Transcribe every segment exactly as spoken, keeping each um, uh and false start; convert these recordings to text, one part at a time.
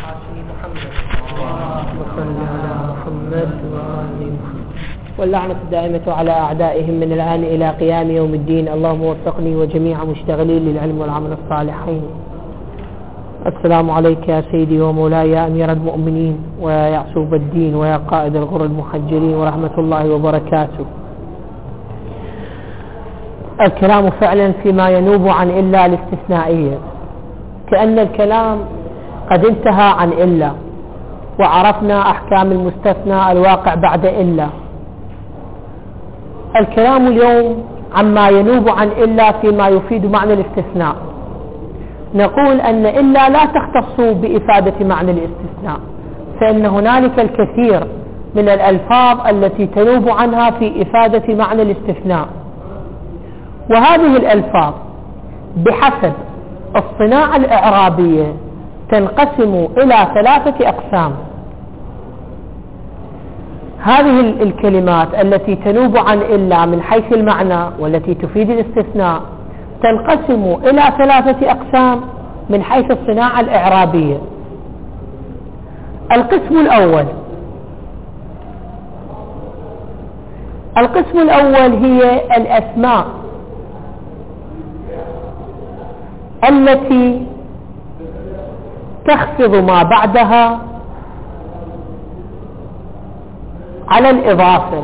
محمد وصلى على محمد وآل محمد واللعنة الدائمة على أعدائهم من الآن إلى قيام يوم الدين. اللهم وفقني وجميع مشتغلين للعلم والعمل الصالحين. السلام عليك يا سيدي ومولاي يا أمير المؤمنين ويا يعصوب الدين ويا قائد الغر المحجلين ورحمة الله وبركاته. الكلام فعلا فيما ينوب عن إلا الاستثنائية، كأن الكلام قد انتهى عن إلا وعرفنا أحكام المستثنى الواقع بعد إلا. الكلام اليوم عما ينوب عن إلا فيما يفيد معنى الاستثناء. نقول أن إلا لا تختص بإفادة معنى الاستثناء، فإن هنالك الكثير من الألفاظ التي تنوب عنها في إفادة معنى الاستثناء، وهذه الألفاظ بحسب الصناعة الإعرابية تنقسم إلى ثلاثة أقسام. هذه الكلمات التي تنوب عن إلا من حيث المعنى والتي تفيد الاستثناء تنقسم إلى ثلاثة أقسام من حيث الصناعة الإعرابية. القسم الأول القسم الأول هي الأسماء التي تخفض ما بعدها على الإضافة.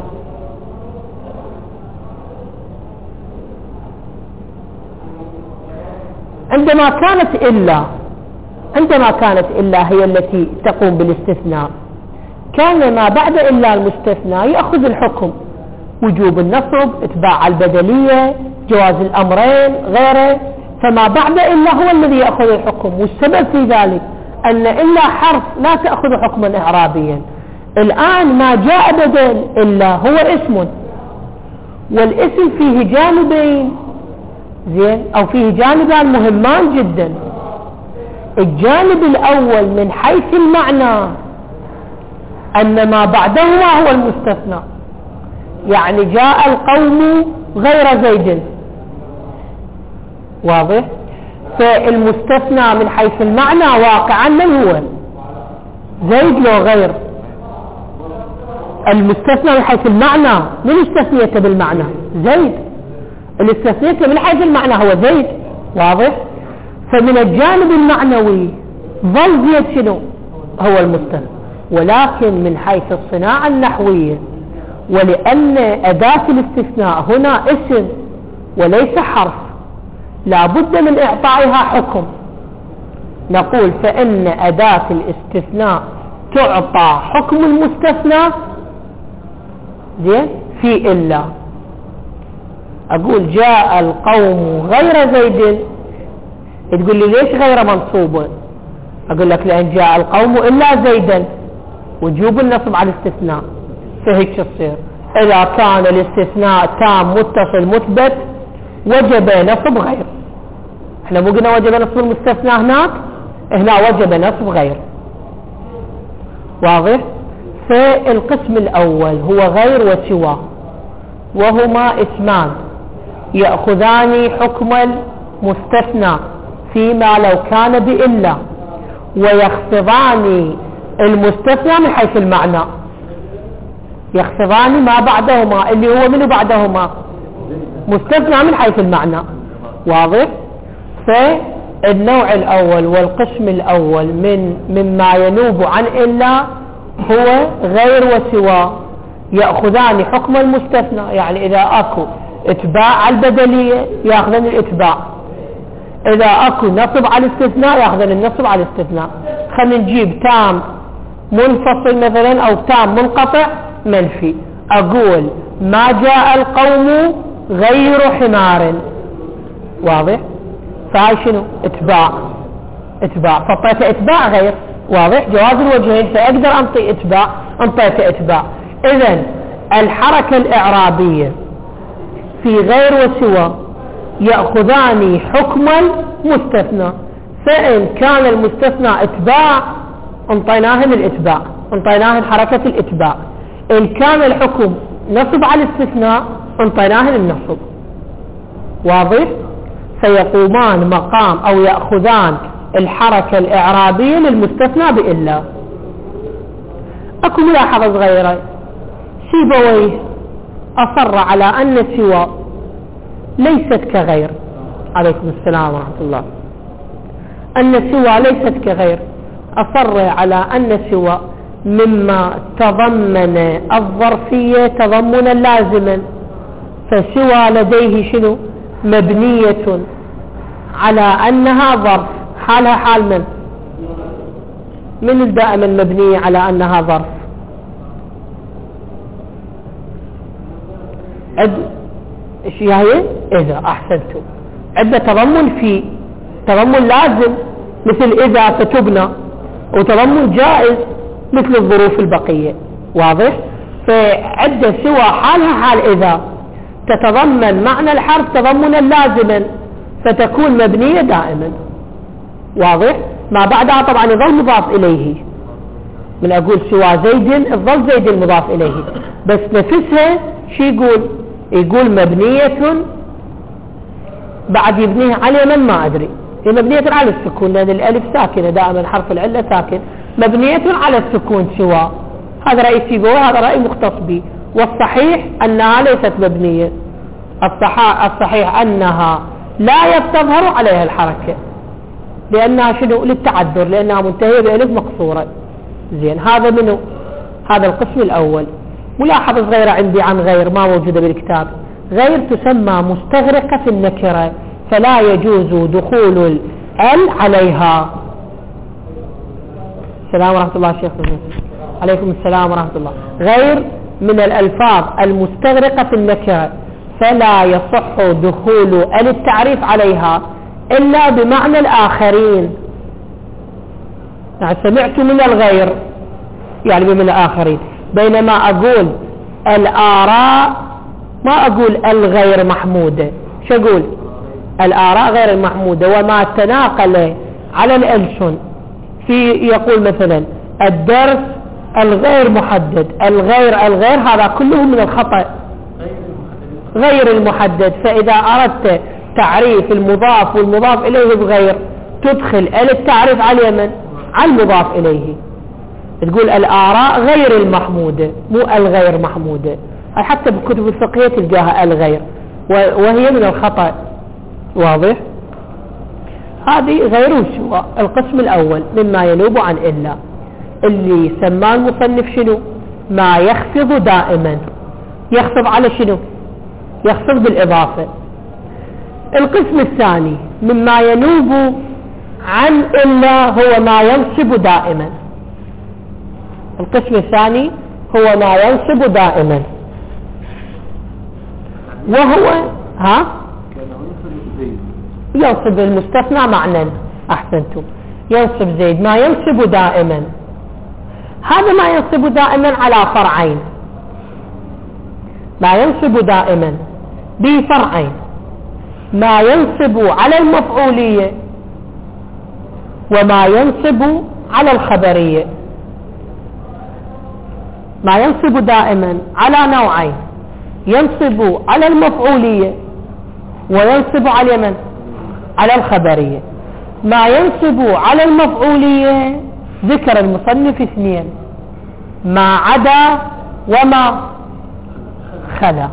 عندما كانت إلا عندما كانت إلا هي التي تقوم بالاستثناء، كان ما بعد إلا المستثنى يأخذ الحكم، وجوب النصب، اتباع البدلية، جواز الأمرين، غيره. فما بعد إلا هو الذي يأخذ الحكم، والسبب في ذلك أن إلا حرف لا تأخذ حكما إعرابيا. الآن ما جاء بدل إلا هو اسم، والاسم فيه جانبين زين أو فيه جانبان مهمان جدا. الجانب الأول من حيث المعنى أن ما بعدهما هو المستثنى، يعني جاء القوم غير زيد، واضح؟ فالمستثنى من حيث المعنى واقعا من هو؟ زيد لو غير. المستثنى من حيث المعنى من استثنيته بالمعنى؟ زيد. الاستثنيته من حيث المعنى هو زيد، واضح؟ فمن الجانب المعنوي ظل زيد شنو؟ هو المستثنى. ولكن من حيث الصناعة النحوية، ولأن أداة الاستثناء هنا اسم وليس حرف، لا بد من إعطائها حكم. نقول فإن أداة الاستثناء تعطى حكم المستثنى زين في إلا. أقول جاء القوم غير زيد، تقول لي ليش غير منصوبة؟ أقول لك لأن جاء القوم إلا زيدا، وجوب النصب على الاستثناء. فهيك تصير إذا كان الاستثناء تام متصل مثبت وجب نصب غير. احنا مو قلنا وجب نصب المستثنى هناك؟ هنا وجب نصب غير، واضح؟ فالقسم الأول هو غير وسوى، وهما اسمان يأخذان حكم المستثنى فيما لو كان بإلا، ويخفضان المستثنى من حيث المعنى، يخفضان ما بعدهما اللي هو منه بعدهما مستثنى من حيث المعنى، واضح؟ فالنوع الأول والقسم الأول من مما ينوب عن إلا هو غير وسوى، يأخذان حكم المستثنى، يعني إذا أكو اتباع البدلية يأخذن الاتباع، إذا أكو نصب على الاستثناء يأخذن النصب على الاستثناء. خلينا نجيب تام منفصل مثلا أو تام منقطع منفي. أقول ما جاء القوم غير حمار، واضح؟ فهاي شنو؟ اتباع اتباع فطيت اتباع غير، واضح؟ جواز الوجهين، فأقدر أنطي اتباع أنطيت اتباع. إذن الحركة الإعرابية في غير وسوى يأخذان حكم المستثنى، فإن كان المستثنى اتباع انطيناه الاتباع، انطيناه حركة الاتباع. إن كان الحكم نصب على الاستثناء انطيناه النصب، واضح؟ فيقومان مقام أو يأخذان الحركة الإعرابية للمستثنى بإلا. أكو ملاحظة صغيرة، سيبويه أصر على أن سوى ليست كغير، عليكم السلام ورحمة الله، أن سوى ليست كغير، أصر على أن سوى مما تضمن الظرفية تضمنا لازما، فسوى لديه شنو؟ مبنية على أنها ظرف، حالها حال من؟ من الدائما مبنية على أنها ظرف؟ عد ايش هي؟ إذا أحسنتم، عندنا تضمن في تضمن لازم مثل إذا فتبنى، وتضمن جائز مثل الظروف البقية، واضح؟ فعدة سوى حالها حال إذا تتضمن معنى الحرف تضمنا لازما فتكون مبنية دائما، واضح؟ ما بعدها طبعا يظل مضاف إليه، من أقول سوى زيد الظل زيد المضاف إليه، بس نفسها شي يقول؟ يقول مبنية، بعد يبنيها على من ما أدري، هي مبنية على السكون لأن الألف ساكنة دائما، حرف العلة ساكن، مبنية على السكون سوى. هذا رأي سيبويه، هذا رأي مختص به، والصحيح أنها ليست مبنية، الصحيح, الصحيح أنها لا يتظهر عليها الحركة لأنها شنو؟ للتعذر، لأنها منتهية بألف مقصورة. زين، هذا منه هذا القسم الأول. ملاحظة صغيرة عندي عن غير ما موجودة بالكتاب، غير تسمى مستغرقة النكرة، فلا يجوز دخول ال عليها. السلام ورحمة الله شيخ. عليكم السلام ورحمة الله. غير من الألفاظ المستغرقة النكرة، فلا يصح دخول ال التعريف عليها إلا بمعنى الآخرين. يعني سمعت من الغير يعني من الآخرين، بينما أقول الآراء ما أقول الغير محمودة، شو أقول؟ الآراء غير المحمودة. وما تناقل على الألسن في يقول مثلا الدرس الغير محدد، الغير الغير هذا كله من الخطأ، غير المحدد. فإذا أردت تعريف المضاف والمضاف إليه بغير تدخل ال التعريف على من؟ على المضاف إليه، تقول الآراء غير المحمودة مو الغير محمودة. حتى بكتب الفقهية تلقاها الغير، وهي من الخطأ، واضح؟ هذه غير سوى القسم الأول مما ينوب عن إلا، اللي سماه المصنف شنو؟ ما يخفض دائما. يخفض على شنو؟ يخفض بالإضافة. القسم الثاني مما ينوب عن إلا هو ما ينصب دائما. القسم الثاني هو ما ينصب دائما، وهو ها ينصب المستثنى معنى. أحسنتم، ينصب زيد، ما ينصب دائما. هذا ما ينصب دائما على فرعين، ما ينصب دائما بفرعين، ما ينصب على المفعولية وما ينصب على الخبرية. ما ينصب دائما على نوعين، ينصب على المفعولية وينصب على من؟ على الخبرية. ما ينصب على المفعولية ذكر المصنف اثنين، ما عدا وما خلا.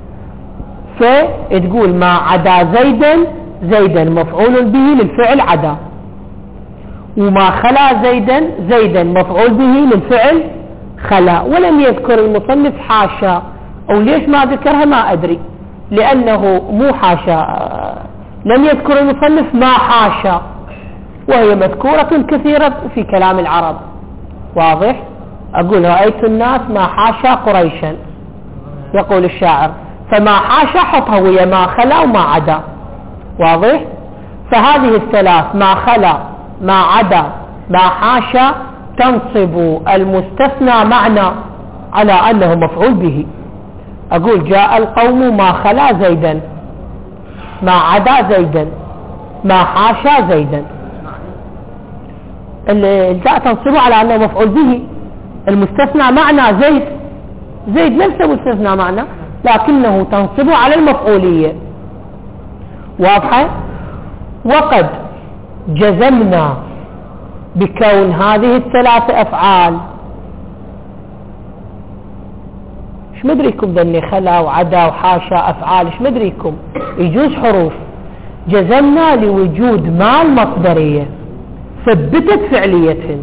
فتقول ما عدا زيدا، زيدا مفعول به للفعل عدا، وما خلا زيدا، زيدا مفعول به للفعل خلا. ولم يذكر المصنف حاشا، أو ليش ما ذكرها ما أدري، لأنه مو حاشا، لم يذكر المصنف ما حاشا، وهي مذكورة كثيرة في كلام العرب، واضح؟ أقول رأيت الناس ما حاشا قريشا، يقول الشاعر، فما حاشا حطها ويا ما خلا وما عدا، واضح؟ فهذه الثلاث ما خلا ما عدا ما حاشا تنصب المستثنى معنى على أنه مفعول به. أقول جاء القوم ما خلا زيدا، ما عدا زيدا، ما حاشا زيدا، الجاء تنصبه على أنه مفعول به. المستثنى معنى زيد، زيد ليس مستثنى معنى لكنه تنصبه على المفعولية، واضحة؟ وقد جزمنا بكون هذه الثلاث أفعال، ايش مدريكم ذني خلا وعدا وحاشا أفعال، ايش مدريكم يجوز حروف، جزمنا لوجود ما المصدرية ثبتت فعليتهن،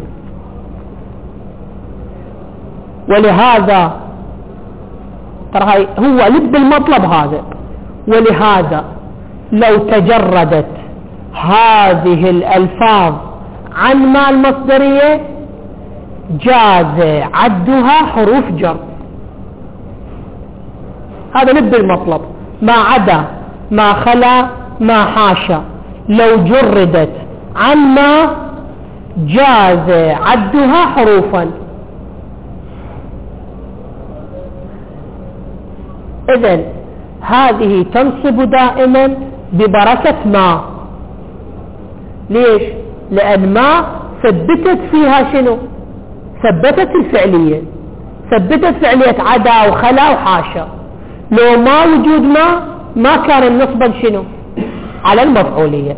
ولهذا ترى هو لب المطلب هذا، ولهذا لو تجردت هذه الألفاظ عن ما المصدرية جاز عدها حروف جر، هذا لب المطلب، ما عدا ما خلا ما حاشا لو جردت عن ما جاز عدها حروفا. إذن هذه تنصب دائما ببركة ما، ليش؟ لأن ما ثبتت فيها شنو؟ ثبتت الفعلية، ثبتت فعلية عدا وخلا وحاشا، لو ما وجود ما ما كان النصبا شنو؟ على المفعولية.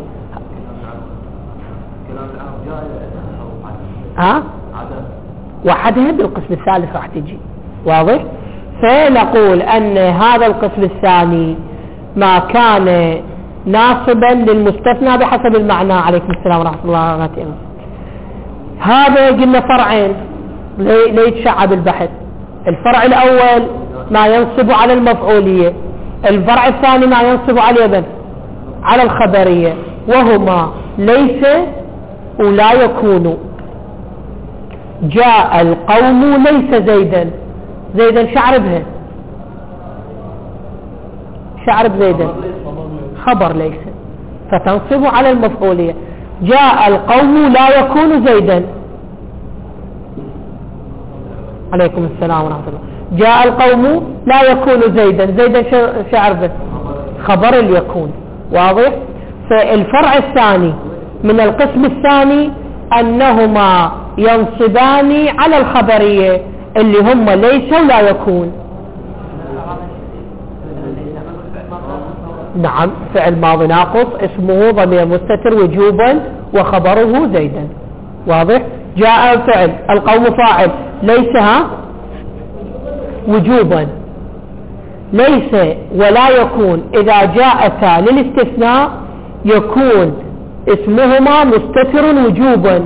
ها؟ وحدها بالقسم الثالث راح تجي، واضح؟ فنقول أن هذا القسم الثاني ما كان ناصبا للمستثنى بحسب المعنى. عليكم السلام ورحمة الله وبركاته. هذا قلنا فرعين ليتشعب البحث، الفرع الأول ما ينصب على المفعولية، الفرع الثاني ما ينصب على على الخبرية، وهما ليس ولا يكون. جاء القوم ليس زيدا، زيدا شعربها، شعرب زيدا خبر ليس، فتنصب على المفعولية. جاء القوم لا يكون زيدا، عليكم السلام ورحمة الله. جاء القوم لا يكون زيدا، زيدا شعربه خبر اليكون، واضح؟ فالفرع الثاني من القسم الثاني أنهما ينصبان على الخبرية اللي هم ليس ولا يكون. نعم، فعل ماضي ناقص اسمه ضمير مستتر وجوبا وخبره زيدا، واضح؟ جاء فعل القوم فاعل ليس ها وجوبا، ليس ولا يكون إذا جاءتا للاستثناء يكون اسمهما مستتر وجوبا،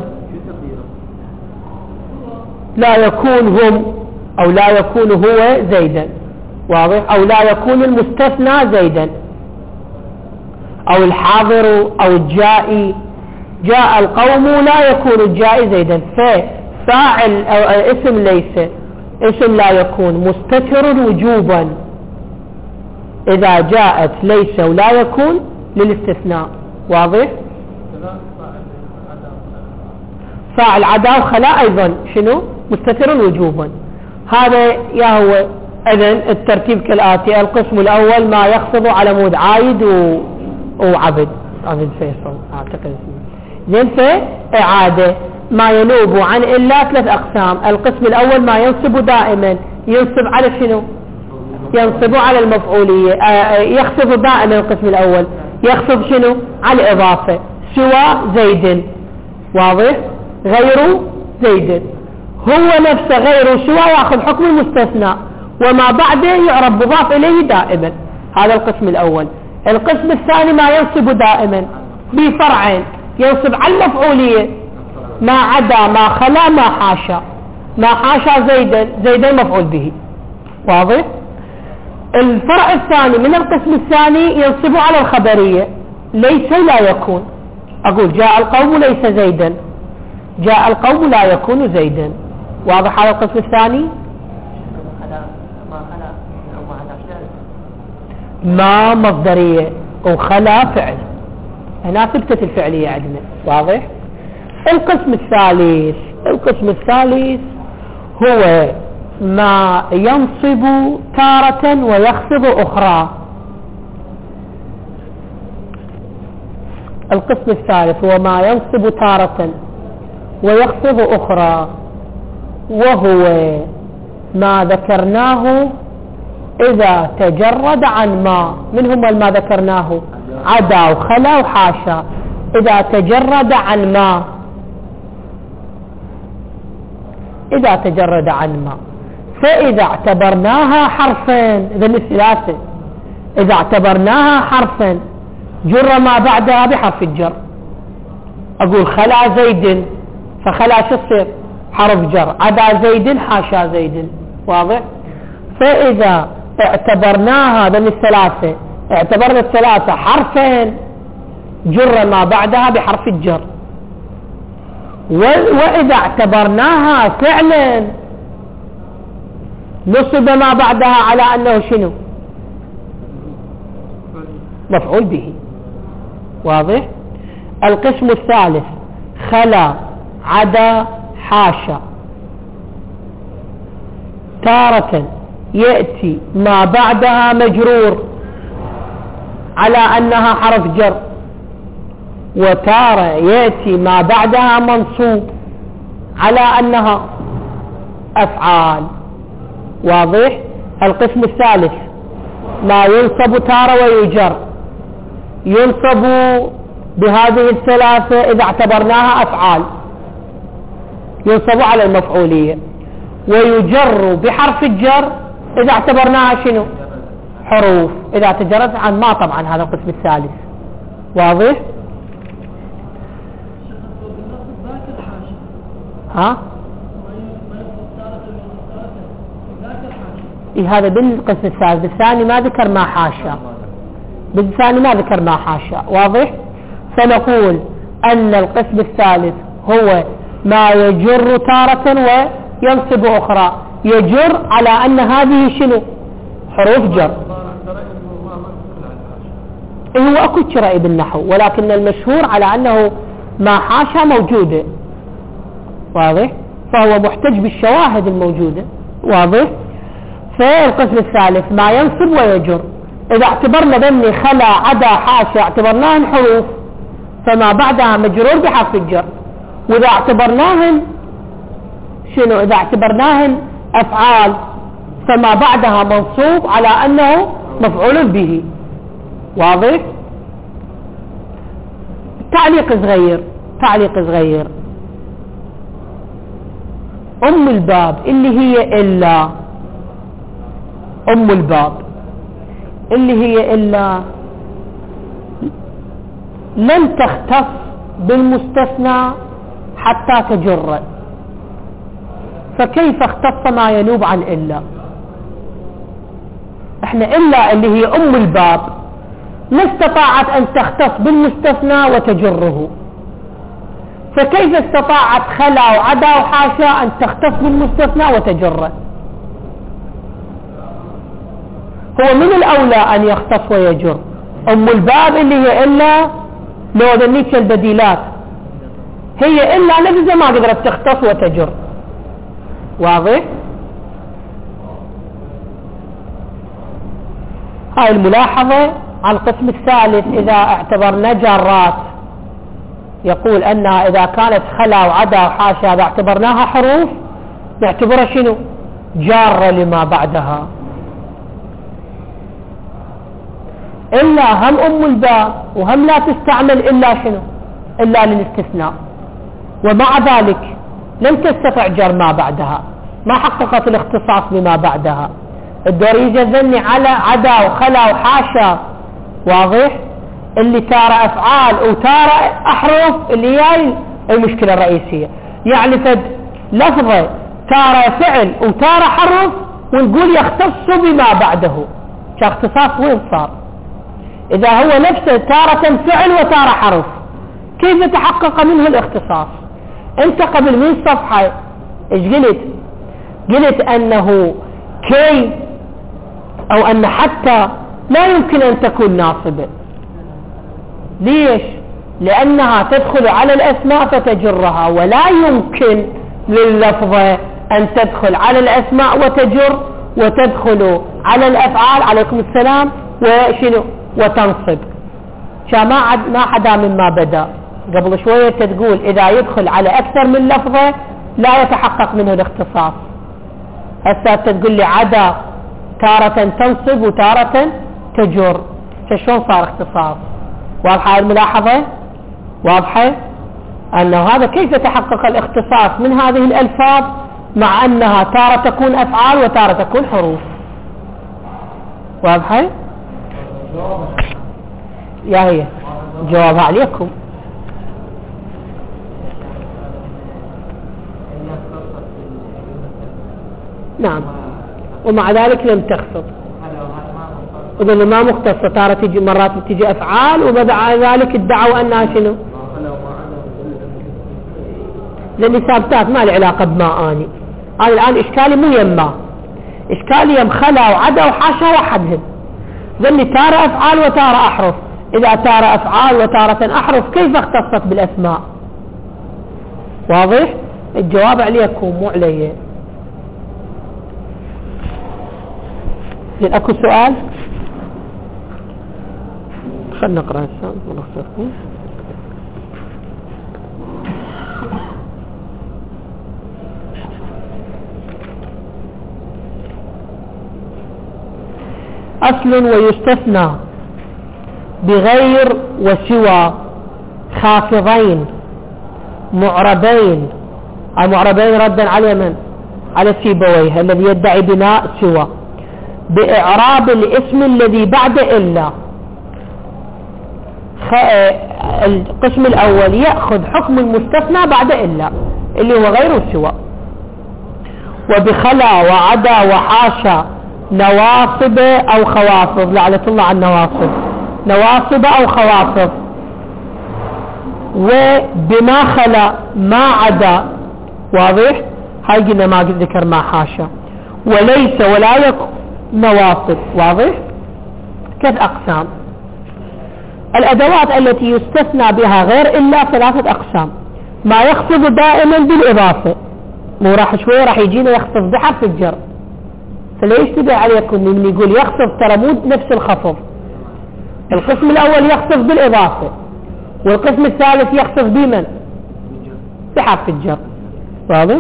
لا يكون هم أو لا يكون هو زيدا، واضح؟ أو لا يكون المستثنى زيدا أو الحاضر أو الجائي. جاء القوم لا يكون الجائي زيدا، ففاعل أو اسم ليس اسم لا يكون مستتر وجوبا إذا جاءت ليس ولا يكون للاستثناء، واضح؟ فاعل عدا وخلا أيضا شنو؟ مستتر وجوبا. هذا يا هو. إذن الترتيب كالآتي: القسم الأول ما يخفض على مود عايد و... وعبد عبد فيصل أعتقد. زين، فإعادة ما ينوب عن إلا ثلاث أقسام. القسم الأول ما ينصب دائما، ينصب على شنو؟ ينصب على المفعولية. يخفض دائما القسم الأول، يخفض شنو؟ على الإضافة، سوى زيد، واضح؟ غير زيد هو نفسه غير سوى يأخذ حكم المستثنى، وما بعده يعرب مضاف إليه دائما. هذا القسم الأول. القسم الثاني ما ينصب دائما بفرعين: ينصب على المفعولية ما عدا ما خلا ما حاشا. ما حاشا زيدا، زيدا مفعول به، واضح؟ الفرع الثاني من القسم الثاني ينصب على الخبرية ليس لا يكون. أقول جاء القوم ليس زيدا، جاء القوم لا يكون زيدا، واضح هذا القسم الثاني؟ ما مصدرية وخلا فعل، هنا ثبتت الفعلية عندنا، واضح؟ القسم الثالث القسم الثالث هو ما ينصب تارة ويخفض أخرى. القسم الثالث هو ما ينصب تارة ويخفض أخرى، وهو ما ذكرناه إذا تجرد عن ما. من هم ما ذكرناه؟ عدا وخلا وحاشا. إذا تجرد عن ما إذا تجرد عن ما فإذا اعتبرناها حرفا، إذا الثلاثة إذا اعتبرناها حرفا جر ما بعدها بحرف الجر. أقول خلا زيد، فخلا شو تصير؟ حرف جر. عدا زيد، حاشا زيد. واضح؟ فإذا اعتبرناها من الثلاثة اعتبرنا الثلاثة حرفا جر ما بعدها بحرف الجر. وإذا اعتبرناها فعلا نصب ما بعدها على أنه شنو؟ مفعول به. واضح؟ القسم الثالث خلا عدا حاشا، تارة يأتي ما بعدها مجرور على أنها حرف جر، وتارة يأتي ما بعدها منصوب على أنها أفعال. واضح؟ القسم الثالث ما ينصب تارة ويجر، ينصب بهذه الثلاثة إذا اعتبرناها أفعال ينصب على المفعولية، ويجر بحرف الجر إذا اعتبرناها شنو؟ حروف. إذا تجرت عن ما طبعا هذا القسم الثالث. واضح؟ ها؟ إيه هذا بالقسم الثالث. بالثاني ما ذكر ما حاشا، بالثاني ما ذكر ما حاشا. واضح؟ فنقول أن القسم الثالث هو ما يجر تارة وينصب أخرى. يجر على أن هذه شنو؟ حروف جر. هو أكو رأي بالنحو، ولكن المشهور على أنه ما حاشا موجودة. واضح؟ فهو محتج بالشواهد الموجودة. واضح؟ فالقسم الثالث ما ينصب ويجر. إذا اعتبرنا بني خلا عدا حاشا اعتبرناهن حروف فما بعدها مجرور بحرف الجر، وإذا اعتبرناهن شنو؟ إذا اعتبرناهن أفعال فما بعدها منصوب على أنه مفعول به. واضح؟ تعليق صغير تعليق صغير أم الباب اللي هي إلا أم الباب اللي هي إلا لن تختص بالمستثنى حتى تجر، فكيف اختص ما ينوب عن إلا؟ احنا إلا اللي هي أم الباب ما استطاعت أن تختص بالمستثنى وتجره، فكيف استطاعت خلا وعدا وحاشا أن تختص بالمستثنى وتجره؟ هو من الأولى أن يختص ويجر أم الباب اللي هي إلا لو ذنيك البديلات، هي إلا نفسها ما قدرت تختص وتجر. واضح؟ هاي الملاحظة على القسم الثالث. إذا اعتبرنا جارات يقول أنها إذا كانت خلا وعدا وحاشا إذا اعتبرناها حروف نعتبرها شنو؟ جارة لما بعدها. إلا هم أم الباب وهم لا تستعمل إلا شنو؟ إلا للاستثناء، ومع ذلك لم تستطع جر ما بعدها، ما حققت الاختصاص بما بعدها. الدور يجي ذني على عدا وخلا وحاشا. واضح؟ اللي تارى أفعال وتارى أحرف اللي هي المشكلة الرئيسية. يعني فد لفظة تارى فعل وتارى حرف ونقول يختص بما بعده، كاختصاص وين صار؟ إذا هو نفسه تارة فعل وتارة حرف كيف تحقق منه الاختصاص؟ انت قبل من صفحة ايش قلت؟ قلت انه كي او ان حتى لا يمكن ان تكون ناصبة. ليش؟ لانها تدخل على الاسماء فتجرها، ولا يمكن لللفظة ان تدخل على الاسماء وتجر وتدخل على الافعال عليكم السلام وشنو وتنصب. ما عد ما حدا مما بدأ قبل شوية تقول إذا يدخل على أكثر من لفظة لا يتحقق منه الاختصاص. هسه تقول لي عدا تارة تنصب وتارة تجر، فشون صار اختصاص؟ واضحة الملاحظة؟ واضحة؟ أنه هذا كيف يتحقق الاختصاص من هذه الألفاظ مع أنها تارة تكون أفعال وتارة تكون حروف. واضحة؟ يا هي جوابها عليكم. نعم، ومع ذلك لم تخفض. إذن ما مختصة، تارة تجي مرات تجي أفعال وبعد ذلك ادعوا أنها شنو؟ لأني ثابتات ما لي علاقة بما آني. أنا الآن إشكالي مو يما، إشكالي يم خلا وعدا وحاشا وحدهم. ذني تارة أفعال وتارة أحرف. إذا تارة أفعال وتارة أحرف كيف اختصت بالأسماء؟ واضح؟ الجواب عليكم مو علي. زين، أكو سؤال؟ خلنا نقرأ السؤال ونختصر. أصل ويستثنى بغير وسوى خافضين معربين، المعربين ردا على من؟ على سيبويه الذي يدعي بناء سوى، بإعراب الاسم الذي بعد إلا. القسم الأول يأخذ حكم المستثنى بعد إلا اللي هو غير سوى، وبخلا وعدا وحاشا نواصب أو خوافض، لعنة الله على النواصب، نواصب أو خوافض. وبما خلا ما عدا، واضح؟ هاي قلنا ما ذكر ما حاشا، وليس ولا يكون نواصب، واضح؟ كيف أقسام الأدوات التي يستثنى بها غير إلا ثلاثة أقسام. ما يخفض دائما بالإضافة، مو راح شوية راح يجينا يخفض بحرف الجر، فلا يشتبه عليكم من يقول يخفض ترى مو نفس الخفض. القسم الأول يخفض بالإضافة، والقسم الثالث يخفض بمن؟ بحرف الجر، واضح؟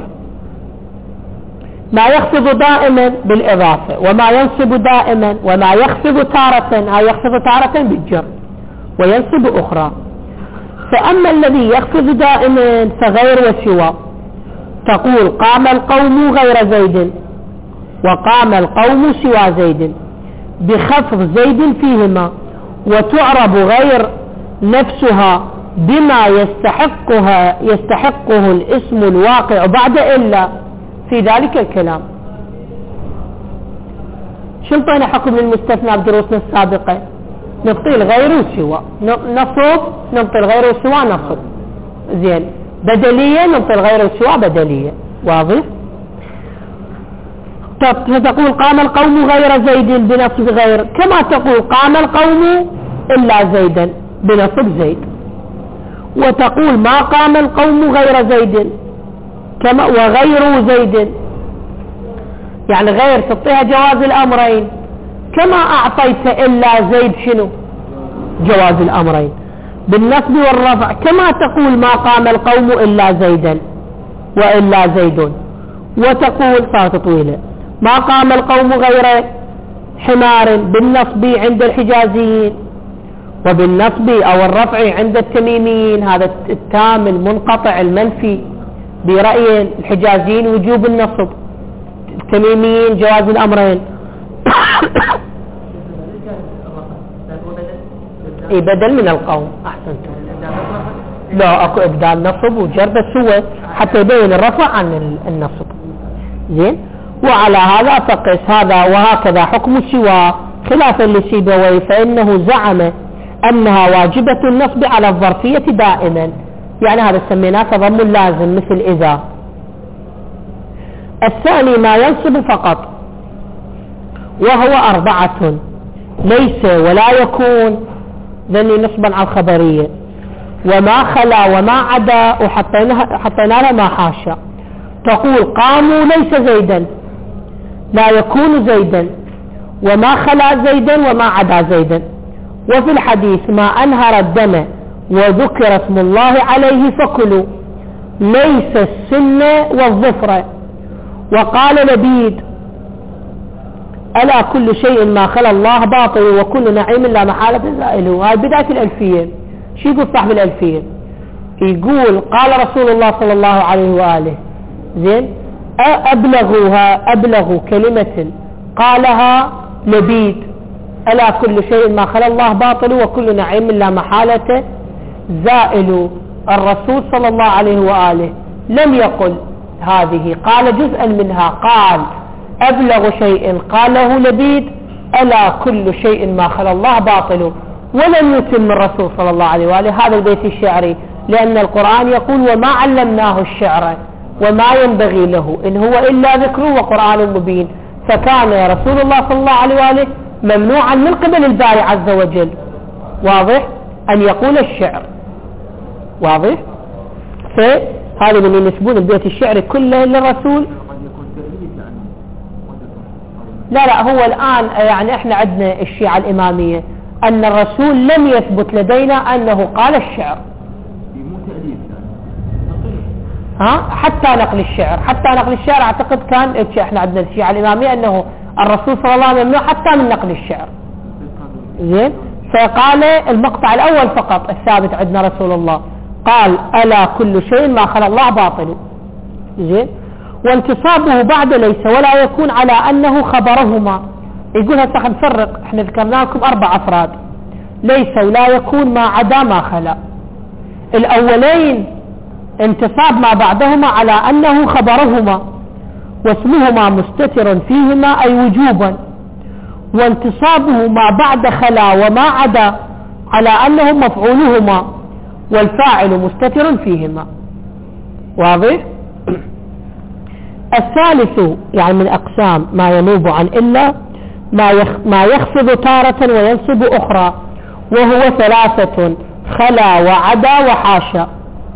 ما يخفض دائما بالإضافة، وما ينصب دائما، وما يخفض تارة، هاي يخفض تارة بالجر وينصب أخرى. فأما الذي يخفض دائما فغير وسوى، تقول قام القوم غير زيد، وقام القوم سوى زيد، بخفض زيد فيهما، وتعرب غير نفسها بما يستحقها يستحقه الاسم الواقع بعد إلا في ذلك الكلام. شو انطينا حكم المستثنى بدروسنا السابقة؟ نبطي الغير وسوى، نصب نبطي الغير وسوى نصب، زين. بدلية نبطي الغير وسوى بدلية، واضح؟ فتقول قام القوم غير زيد بنصب غير، كما تقول قام القوم إلا زيدا بنصب زيد، وتقول ما قام القوم غير زيد كما وغير زيد، يعني غير تعطيها جواز الأمرين، كما أعطيت إلا زيد شنو؟ جواز الأمرين بالنصب والرفع، كما تقول ما قام القوم إلا زيدا وإلا زيد. وتقول صارت طويلة ما قام القوم غير حمار بالنصب عند الحجازيين، وبالنصب أو الرفع عند التميميين، هذا التام المنقطع المنفي برأي الحجازيين وجوب النصب، التميميين جواز الأمرين. اي بدل من القوم، احسنتم. لا اكو ابدال نصب وجر، بس هو حتى يبين الرفع عن النصب، زين. وعلى هذا فقس هذا وهكذا حكم سوى خلافا لسيبويه، فانه زعم انها واجبة النصب على الظرفية دائما، يعني هذا سميناه تضمن لازم مثل اذا. الثاني ما ينصب فقط، وهو أربعة، ليس ولا يكون، ذني نصبا على الخبرية، وما خلا وما عدا، وحطينا لها ما حاشا. تقول قاموا ليس زيدا، لا يكون زيدا، وما خلا زيدا وما عدا زيدا. وفي الحديث ما أنهر الدم وذكر اسم الله عليه فكلوا، ليس السن والظفر. وقال لبيد ألا كل شيء ما خلا الله باطل وكل نعيم لا محالة زائله. هاي بداية الألفية. شو يقول صاحب الألفية؟ يقول قال رسول الله صلى الله عليه وآله زين أبلغوها أبلغوا كلمة قالها لبيد ألا كل شيء ما خلا الله باطل وكل نعيم لا محالة زائل. الرسول صلى الله عليه وآله لم يقل هذه، قال جزءا منها، قال أبلغ شيء قاله لبيد ألا كل شيء ما خلا الله باطل، ولم يتم الرسول صلى الله عليه وآله هذا البيت الشعري، لأن القرآن يقول وما علمناه الشعر وما ينبغي له إن هو إلا ذكر وقرآن مبين. فكان رسول الله صلى الله عليه وآله ممنوعا من قبل الباري عز وجل، واضح، أن يقول الشعر، واضح. فهذا من ينسبون البيت الشعري كله للرسول. لا لا هو الآن يعني احنا عندنا الشيعة الإمامية أن الرسول لم يثبت لدينا أنه قال الشعر، ها حتى نقل الشعر، حتى نقل الشعر اعتقد كان احنا عندنا الشيعة الإمامية أنه الرسول صلى الله عليه وسلم ممنوع حتى من نقل الشعر. زين، فقال المقطع الأول فقط الثابت عندنا رسول الله قال ألا كل شيء ما خلا الله باطل. زين، وانتصابه بعد ليس ولا يكون على أنه خبرهما. يقول هسه نفرق، احنا ذكرنا لكم أربع أفراد، ليس ولا يكون ما عدا ما خلا. الأولين انتصاب ما بعدهما على أنه خبرهما واسمهما مستتر فيهما أي وجوبا، وانتصابه ما بعد خلا وما عدا على أنه مفعولهما والفاعل مستتر فيهما، واضح. الثالث يعني من أقسام ما ينوب عن إلا ما يخفض تارة وينصب أخرى، وهو ثلاثة خلا وعدا وحاشا،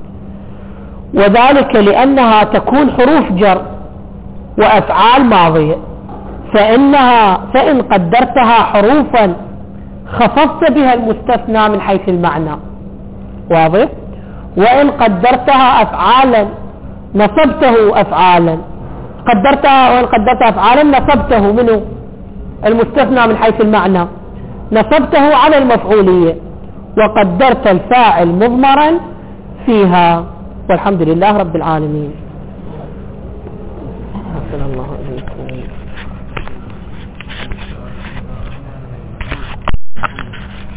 وذلك لأنها تكون حروف جر وأفعال ماضية، فإنها فإن قدرتها حروفا خفضت بها المستثنى من حيث المعنى، واضح، وإن قدرتها أفعالا نصبته أفعالا، قدرتها وإن قدرتها أفعالا نصبته منه المستثنى من حيث المعنى، نصبته على المفعولية، وقدرت الفاعل مضمرا فيها. والحمد لله رب العالمين. الله عليكم.